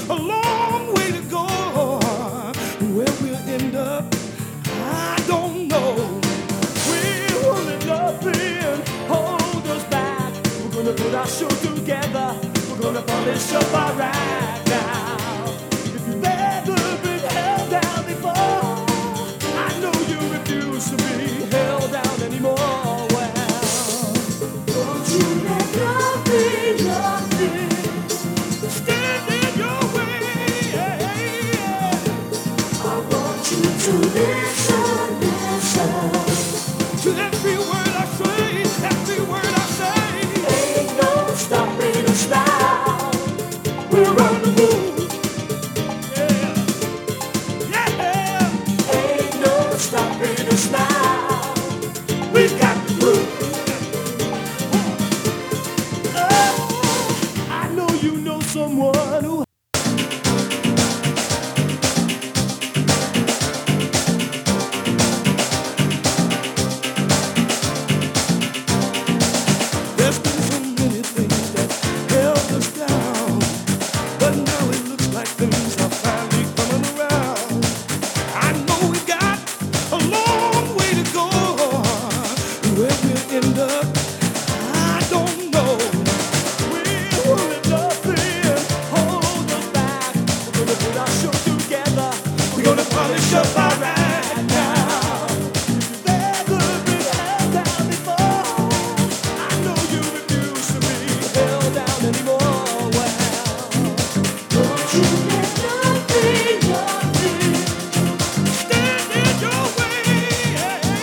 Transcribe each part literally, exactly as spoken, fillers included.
a long way to go. Where we'll end up, I don't know. We will let nothing hold us back. We're gonna put our show together. We're gonna polish up our act now. If you've ever been held down before, I know you refuse to be held down anymore. Well, don't you let nothing, nothing stand in your way. I want you to listen, listen to every word I say, every word I say. Ain't no stopping us now. We're on the move. Yeah, yeah. Ain't no stopping us now. We've got the groove. Oh, I know you know someone who there's been so many things that held us down, but now it looks like things are finally coming around. I know we've got a long way to go. Where we'll end up, I don't know. We will let nothing hold us back. We're gonna put our show together. We're gonna polish up our act now. If you've ever been held down before, I know you refuse to be held down anymore. Well, don't you let nothing, nothing stand in your way.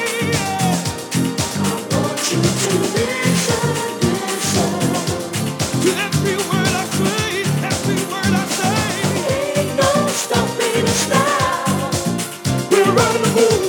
I want you to listen, listen to every word I say, every word I say. Ain't no stopping us now. We're on the move.